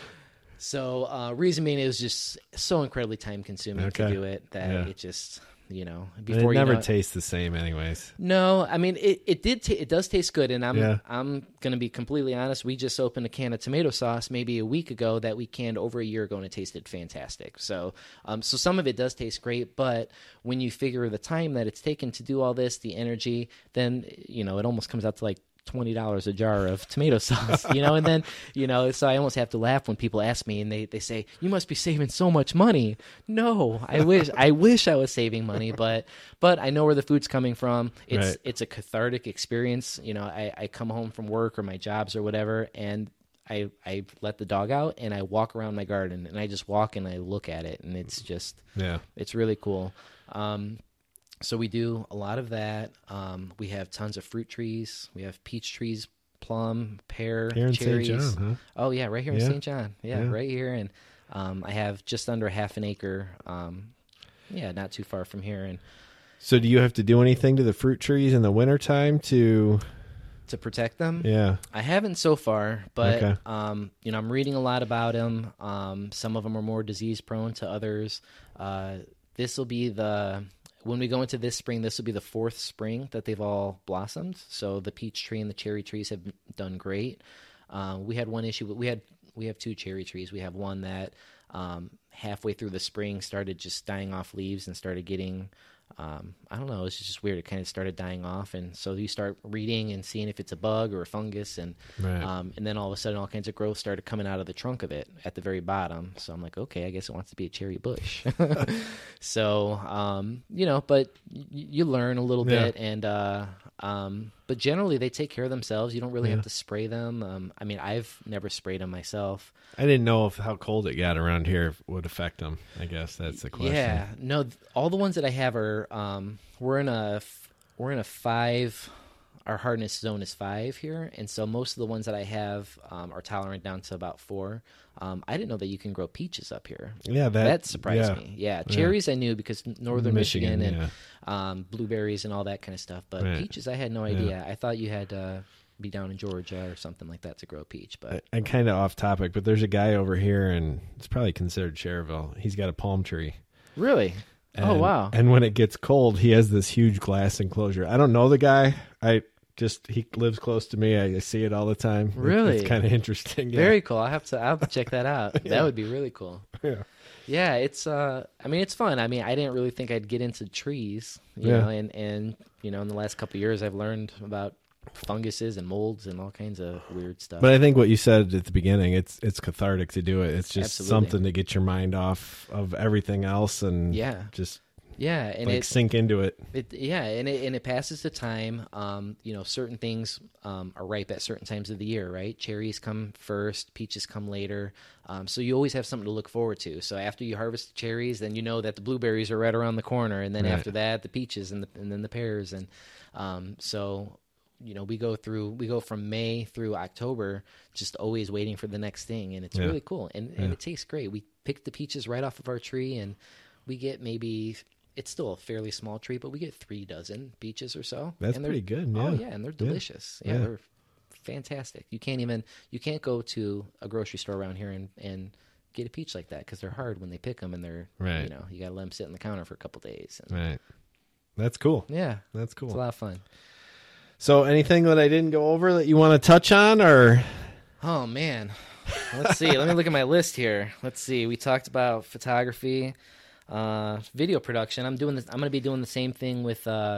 so uh, reason being, it was just so incredibly time consuming okay. to do it that yeah. it just... You know, before it never you know, tastes the same, anyways. No, I mean it. It did. T- it does taste good, and I'm. Yeah. I'm gonna be completely honest. We just opened a can of tomato sauce maybe a week ago that we canned over a year ago, and it tasted fantastic. So, um, so some of it does taste great, but when you figure the time that it's taken to do all this, the energy, then you know it almost comes out to like twenty dollars a jar of tomato sauce, you know, and then, you know, so I almost have to laugh when people ask me and they, they say, you must be saving so much money. No, I wish, I wish I was saving money, but, but I know where the food's coming from. It's, right. it's a cathartic experience. You know, I, I come home from work or my jobs or whatever, and I, I let the dog out and I walk around my garden and I just walk and I look at it, and it's just, yeah, it's really cool. Um, So we do a lot of that. Um, we have tons of fruit trees. We have peach trees, plum, pear, here in cherries. Saint John, huh? Oh yeah, right here in yeah. Saint John. Yeah, yeah, right here. And um, I have just under half an acre. Um, yeah, not too far from here. And so, do you have to do anything to the fruit trees in the wintertime to to protect them? Yeah, I haven't so far, but okay. um, you know, I'm reading a lot about them. Um, some of them are more disease prone to others. Uh, this will be the When we go into this spring, this will be the fourth spring that they've all blossomed. So the peach tree and the cherry trees have done great. Uh, we had one issue. We had we have two cherry trees. We have one that um, halfway through the spring started just dying off leaves and started getting, um, I don't know, it's just weird. It kind of started dying off. And so you start reading and seeing if it's a bug or a fungus. And right. um, and then all of a sudden, all kinds of growth started coming out of the trunk of it at the very bottom. So I'm like, okay, I guess it wants to be a cherry bush. So, um, you know, but y- you learn a little yeah. bit. And uh, um, but generally, they take care of themselves. You don't really yeah. have to spray them. Um, I mean, I've never sprayed them myself. I didn't know if how cold it got around here would affect them. I guess that's the question. Yeah, no, th- all the ones that I have are um, we're in a f- we're in a five. Our hardness zone is five here, and so most of the ones that I have um, are tolerant down to about four. Um, I didn't know that you can grow peaches up here. Yeah, that, that surprised yeah. me. Yeah, cherries yeah. I knew because northern Michigan, Michigan and yeah. um, blueberries and all that kind of stuff. But right. peaches, I had no idea. Yeah. I thought you had to be down in Georgia or something like that to grow a peach. But and kind of off topic, but there's a guy over here, and it's probably considered Cherville. He's got a palm tree. Really? And, oh wow! And when it gets cold, he has this huge glass enclosure. I don't know the guy. I. Just he lives close to me. I see it all the time. Really, it's kind of interesting. Yeah. Very cool. I have to. I'll have to check that out. yeah. That would be really cool. Yeah, yeah. It's. Uh. I mean, it's fun. I mean, I didn't really think I'd get into trees. You yeah. know, and and you know, in the last couple of years, I've learned about funguses and molds and all kinds of weird stuff. But I think what you said at the beginning, it's it's cathartic to do it. It's just Absolutely. something to get your mind off of everything else and yeah, just. Yeah, and like it, sink into it. it. Yeah, and it and it passes the time. Um, you know, certain things um, are ripe at certain times of the year, right? Cherries come first, peaches come later. Um, so you always have something to look forward to. So after you harvest the cherries, then you know that the blueberries are right around the corner, and then right. after that, the peaches, and the, and then the pears, and um, so you know we go through we go from May through October, just always waiting for the next thing, and it's yeah. really cool, and yeah. and it tastes great. We pick the peaches right off of our tree, and we get maybe. It's still a fairly small tree, but we get three dozen peaches or so. That's and pretty good. Yeah. Oh yeah, and they're delicious. Yeah. yeah, they're fantastic. You can't even you can't go to a grocery store around here and, and get a peach like that because they're hard when they pick them, and they're right. you know you got to let them sit on the counter for a couple days. And, right. That's cool. Yeah, that's cool. It's a lot of fun. So, anything that I didn't go over that you want to touch on, or? Oh man, let's see. Let me look at my list here. Let's see. We talked about photography. Uh, video production. I'm doing this. I'm going to be doing the same thing with uh,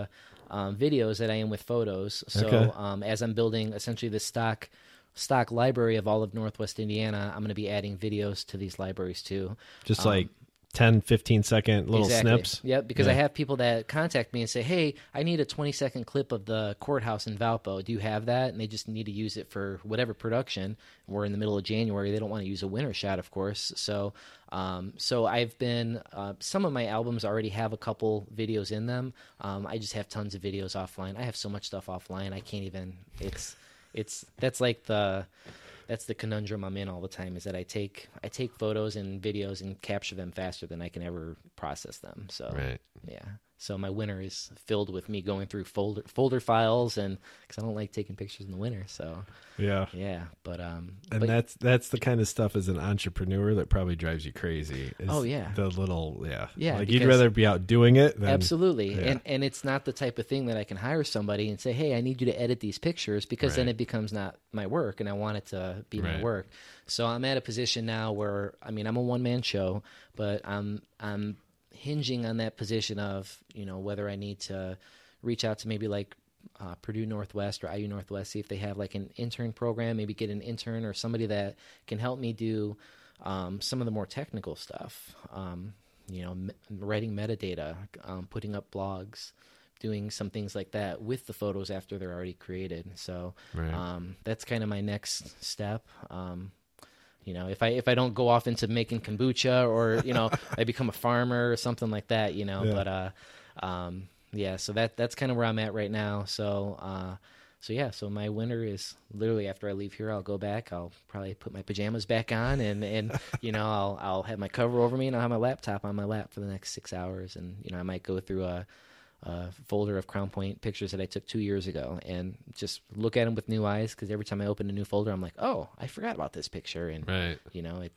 um, videos that I am with photos. So Okay. um, as I'm building essentially the stock stock library of all of Northwest Indiana, I'm going to be adding videos to these libraries too. Just Um, like ten, fifteen second little exactly. snips. Yep, because Yeah. I have people that contact me and say, hey, I need a twenty second clip of the courthouse in Valpo. Do you have that? And they just need to use it for whatever production. We're in the middle of January. They don't want to use a winter shot, of course. So um, so I've been, uh, some of my albums already have a couple videos in them. Um, I just have tons of videos offline. I have so much stuff offline. I can't even, it's, it's, that's like the... That's the conundrum I'm in all the time, is that I take I take photos and videos and capture them faster than I can ever process them. So Right. yeah, so my winter is filled with me going through folder folder files, and because I don't like taking pictures in the winter. So Yeah. yeah, but um, And but, that's that's the kind of stuff as an entrepreneur that probably drives you crazy. is Oh, yeah. the little yeah Yeah, Like you'd because- rather be out doing it than absolutely, yeah. and and it's not the type of thing that I can hire somebody and say, hey, I need you to edit these pictures, because then Right. it becomes not my work, and I want it to be my Right. work. So I'm at a position now where, I mean, I'm a one man show, but I'm I'm hinging on that position of, you know, whether I need to reach out to maybe like uh, Purdue Northwest or I U Northwest, see if they have like an intern program, maybe get an intern or somebody that can help me do um, some of the more technical stuff. Um, you know, me- writing metadata, um, putting up blogs, doing some things like that with the photos after they're already created. So Right. um, that's kind of my next step. Um, you know, if I if I don't go off into making kombucha, or you know, I become a farmer or something like that, you know. Yeah. But uh, um, yeah, so that that's kind of where I'm at right now. So uh, so yeah, so my winter is literally after I leave here, I'll go back. I'll probably put my pajamas back on, and and you know, I'll I'll have my cover over me, and I'll have my laptop on my lap for the next six hours, and you know, I might go through a. a folder of Crown Point pictures that I took two years ago, and just look at them with new eyes, because every time I open a new folder, I'm like, oh, I forgot about this picture, and Right. you know, it.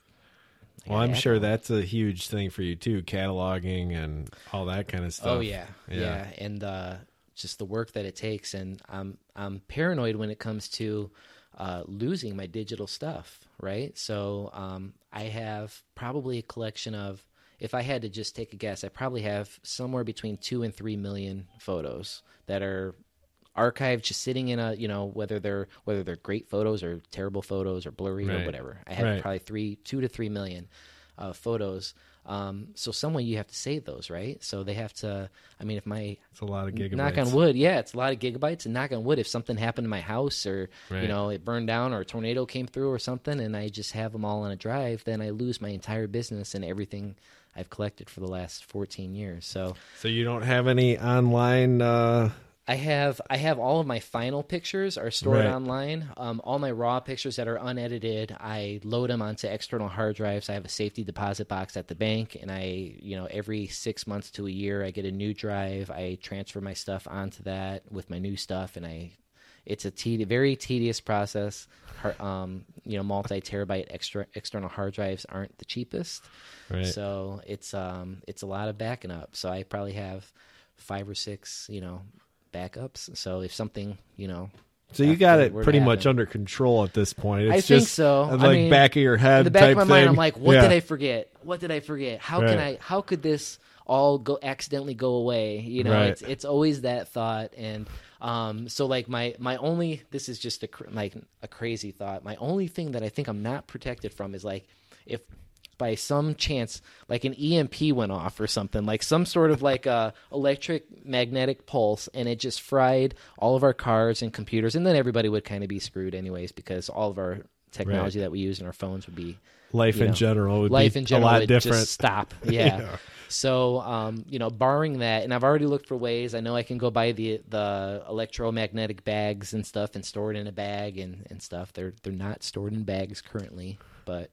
I Well, gotta I'm add sure them. that's a huge thing for you too, cataloging and all that kind of stuff. Oh yeah, Yeah. yeah, and uh, just the work that it takes, and I'm I'm paranoid when it comes to uh, losing my digital stuff. Right, so um, I have probably a collection of. If I had to just take a guess, I probably have somewhere between two and three million photos that are archived, just sitting in a, you know, whether they're whether they're great photos or terrible photos or blurry or Right. whatever. I have Right. probably three, two to three million uh, photos. Um, so somewhere you have to save those, right? So they have to. I mean, if my It's a lot of gigabytes. knock on wood, yeah, it's a lot of gigabytes. And knock on wood, if something happened to my house, or Right. you know, it burned down, or a tornado came through, or something, and I just have them all on a drive, then I lose my entire business and everything I've collected for the last fourteen years. So So you don't have any online uh I have I have all of my final pictures are stored Right. online. Um, all my raw pictures that are unedited, I load them onto external hard drives. I have a safety deposit box at the bank, and I, you know, every six months to a year, I get a new drive. I transfer my stuff onto that with my new stuff, and I, it's a te- very tedious process. Har- Um, you know, multi terabyte extra external hard drives aren't the cheapest, Right. so it's um it's a lot of backing up. So I probably have five or six, you know, backups. So if something, you know, So you after got it were to pretty much happen- under control at this point. It's I think just so. uh, I like mean, back of your head in the back type of my thing. mind, I'm like, what Yeah. did I forget? What did I forget? How can Right. I? How could this all go accidentally go away? You know, Right. it's it's always that thought. And um, so like my my only this is just a cr- like a crazy thought. My only thing that I think I'm not protected from is like if by some chance like an E M P went off or something, like some sort of like a electric magnetic pulse, and it just fried all of our cars and computers, and then everybody would kind of be screwed anyways, because all of our technology that we use in our phones would be Life you in know, general would life be in general a lot would different. just stop. Yeah. Yeah. So, um, you know, barring that, and I've already looked for ways. I know I can go buy the the electromagnetic bags and stuff and store it in a bag and, and stuff. They're they're not stored in bags currently, but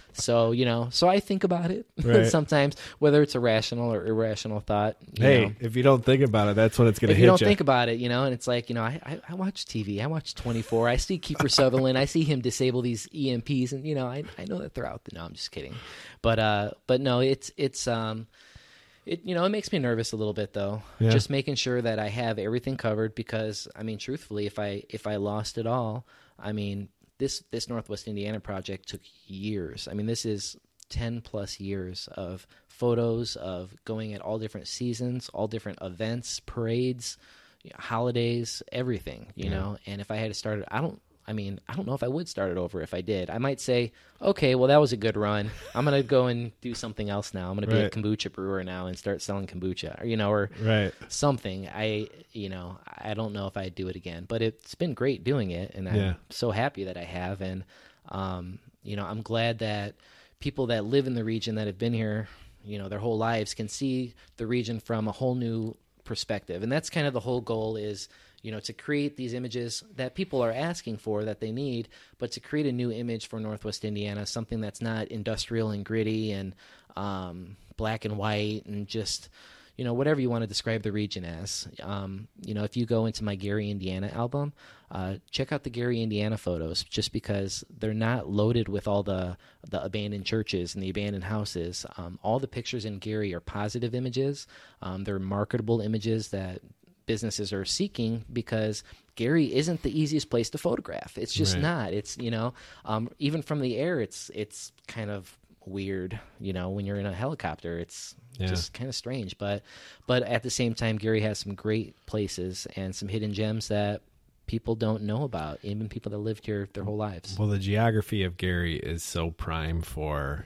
so you know, so I think about it Right. sometimes, whether it's a rational or irrational thought. You Hey, know. if you don't think about it, that's when it's going to If hit you don't you. think about it, you know, and it's like, you know, I, I, I watch T V. I watch twenty-four. I see Kiefer Sutherland. I see him disable these E M Ps, and you know, I I know that they're out there. No, I'm just kidding. But uh, but no, it's it's um, it you know, it makes me nervous a little bit though. Yeah. Just making sure that I have everything covered, because I mean, truthfully, if I if I lost it all, I mean, this this Northwest Indiana project took years. I mean, this is ten plus years of photos of going at all different seasons, all different events, parades, holidays, everything, you Yeah. know. And if I had to start it, I don't. I mean, I don't know if I would start it over if I did. I might say, okay, well, that was a good run. I'm going to go and do something else now. I'm going to be a Right. kombucha brewer now and start selling kombucha, or, you know, or Right. something. I, you know, I don't know if I'd do it again, but it's been great doing it. And I'm Yeah. so happy that I have. And, um, you know, I'm glad that people that live in the region that have been here, you know, their whole lives can see the region from a whole new perspective. And that's kind of the whole goal is, you know, to create these images that people are asking for, that they need, but to create a new image for Northwest Indiana, something that's not industrial and gritty and um, black and white and just, you know, whatever you want to describe the region as. Um, you know, if you go into my Gary, Indiana album, uh, check out the Gary, Indiana photos, just because they're not loaded with all the the abandoned churches and the abandoned houses. Um, all the pictures in Gary are positive images. Um, they're marketable images that businesses are seeking, because Gary isn't the easiest place to photograph. It's just Right. not. It's, you know, um, even from the air, it's it's kind of weird. You know, when you're in a helicopter, it's Yeah. just kind of strange. But but at the same time, Gary has some great places and some hidden gems that people don't know about, even people that lived here their whole lives. Well, the geography of Gary is so prime for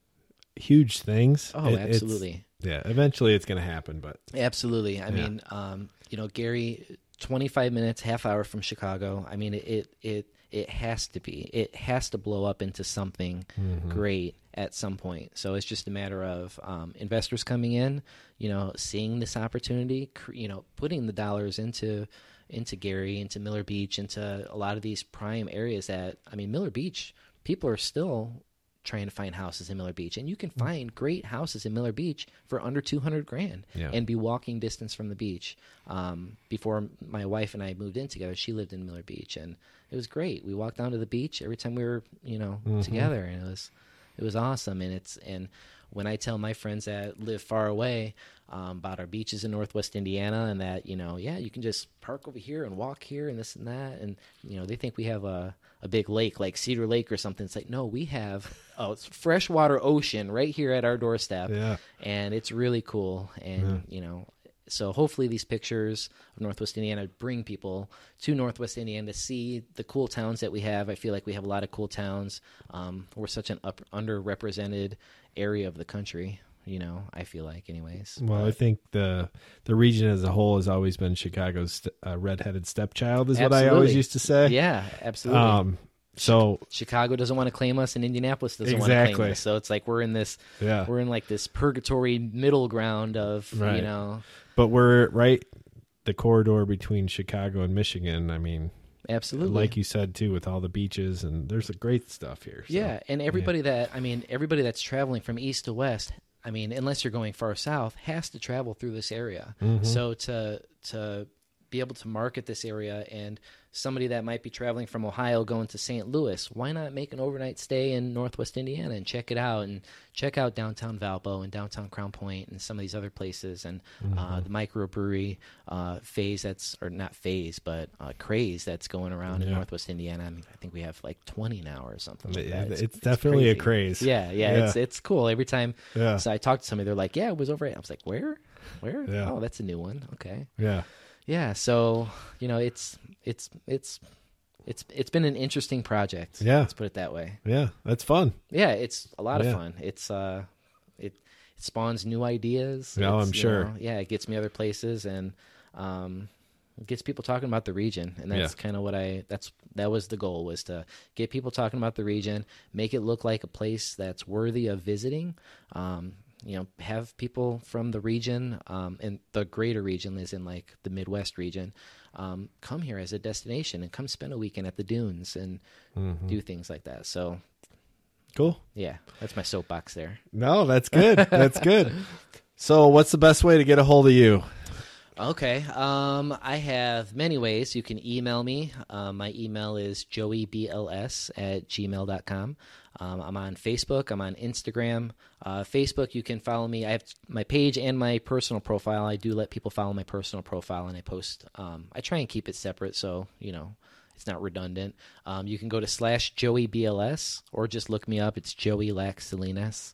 huge things. Oh, It- it's- absolutely. Yeah, eventually it's going to happen, but Absolutely. I Yeah. mean, um, you know, Gary, twenty-five minutes, half hour from Chicago. I mean, it, it, it, it has to be, it has to blow up into something Mm-hmm. great at some point. So it's just a matter of um, investors coming in, you know, seeing this opportunity, cr- you know, putting the dollars into, into Gary, into Miller Beach, into a lot of these prime areas that, I mean, Miller Beach, people are still trying to find houses in Miller Beach, and you can find great houses in Miller Beach for under two hundred grand Yeah. and be walking distance from the beach. Um, before my wife and I moved in together, she lived in Miller Beach, and it was great. We walked down to the beach every time we were, you know, Mhm. together, and it was, it was awesome. And it's, and when I tell my friends that live far away um, about our beaches in Northwest Indiana, and that, you know, yeah, you can just park over here and walk here and this and that, and, you know, they think we have a, a big lake like Cedar Lake or something. It's like, no, we have oh, it's freshwater ocean right here at our doorstep, yeah. and it's really cool. And you know, so hopefully these pictures of Northwest Indiana bring people to Northwest Indiana to see the cool towns that we have. I feel like we have a lot of cool towns. Um, we're such an up, underrepresented area of the country. You know, I feel like, anyways. Well, I But- think the the region as a whole has always been Chicago's st- uh, redheaded stepchild, is what I always Absolutely. used to say. yeah, absolutely. Um. So Chicago doesn't want to claim us, and Indianapolis doesn't want to Exactly. claim us. So it's like we're in this, yeah, we're in like this purgatory middle ground of, Right. you know, but we're right the corridor between Chicago and Michigan. I mean, absolutely. like you said too, with all the beaches, and there's a great stuff here. So. Yeah, and everybody that I mean, everybody that's traveling from east to west, I mean, unless you're going far south, has to travel through this area. Mhm. So to to be able to market this area, and somebody that might be traveling from Ohio going to Saint Louis, why not make an overnight stay in Northwest Indiana and check it out, and check out downtown Valpo and downtown Crown Point and some of these other places, and uh, the microbrewery uh, phase that's, or not phase, but uh, craze that's going around in Yeah. Northwest Indiana. I mean, I think we have like twenty now or something like Yeah, that. it's, definitely a crazy. craze. Yeah, yeah, Yeah. it's it's cool every time. Yeah. So I talked to somebody, they're like, "Yeah, it was over." At, I was like, "Where? Where? Yeah. Oh, that's a new one. Okay, Yeah. yeah." So you know, it's it's it's it's it's been an interesting project. Yeah. Let's put it that way. Yeah. That's fun. Yeah, it's a lot Yeah. of fun. It's uh, it, it spawns new ideas. No, It's, I'm you sure. know, yeah, it gets me other places, and um, it gets people talking about the region, and that's Yeah. kind of what I. That's that was the goal, was to get people talking about the region, make it look like a place that's worthy of visiting. Um, you know, have people from the region, um, and the greater region is in like the Midwest region, um, come here as a destination and come spend a weekend at the dunes and Mhm. do things like that. So Cool. yeah, that's my soapbox there. No, that's good. That's good. So, what's the best way to get a hold of you? Okay. Um, I have many ways. You can email me. Um, my email is joeybls at gmail dot com. Um, I'm on Facebook. I'm on Instagram. Uh, Facebook, you can follow me. I have my page and my personal profile. I do let people follow my personal profile, and I post. Um, I try and keep it separate, so you know it's not redundant. Um, you can go to slash joeybls or just look me up. It's Joey Lax Salinas.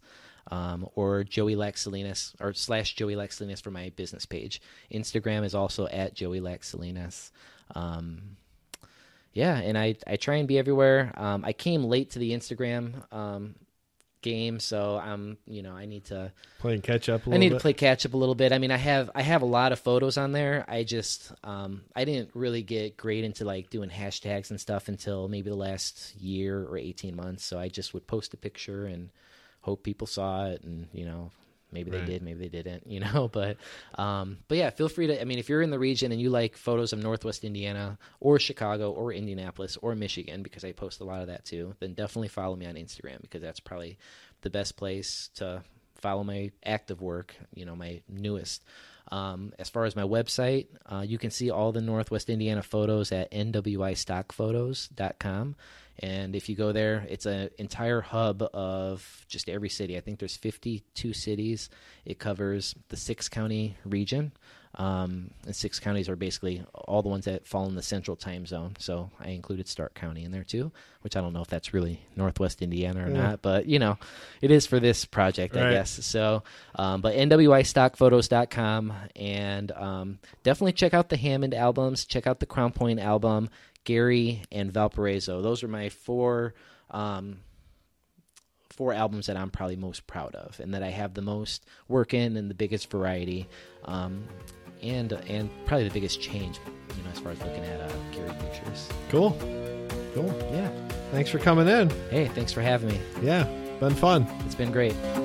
um, or Joey Lack Salinas or slash Joey Lack Salinas for my business page. Instagram is also at Joey Lack Salinas. Um, yeah, and I, I try and be everywhere. Um, I came late to the Instagram um, game, so I'm you know I need to playing catch up. A little I need bit. to play catch up a little bit. I mean, I have I have a lot of photos on there. I just um, I didn't really get great into like doing hashtags and stuff until maybe the last year or eighteen months. So I just would post a picture and hope people saw it, and you know. Maybe they Right. did, maybe they didn't, you know, but, um, but yeah, feel free to, I mean, if you're in the region and you like photos of Northwest Indiana or Chicago or Indianapolis or Michigan, because I post a lot of that too, then definitely follow me on Instagram, because that's probably the best place to follow my active work, you know, my newest. Um, as far as my website, uh, you can see all the Northwest Indiana photos at N W I stock photos dot com. And if you go there, it's an entire hub of just every city. I think there's fifty-two cities. It covers the six-county region. Um, and six counties are basically all the ones that fall in the central time zone. So I included Stark County in there too, which I don't know if that's really Northwest Indiana or Yeah. not. But, you know, it is for this project, Right. I guess. So, um, but N W I stock photos dot com. And um, definitely check out the Hammond albums. Check out the Crown Point album. Gary and Valparaiso. Those are my four um, four albums that I'm probably most proud of, and that I have the most work in and the biggest variety, um, and and probably the biggest change, you know, as far as looking at uh, Gary pictures. Cool. Cool. Yeah. Thanks for coming in. Hey, thanks for having me. Yeah, been fun. It's been great.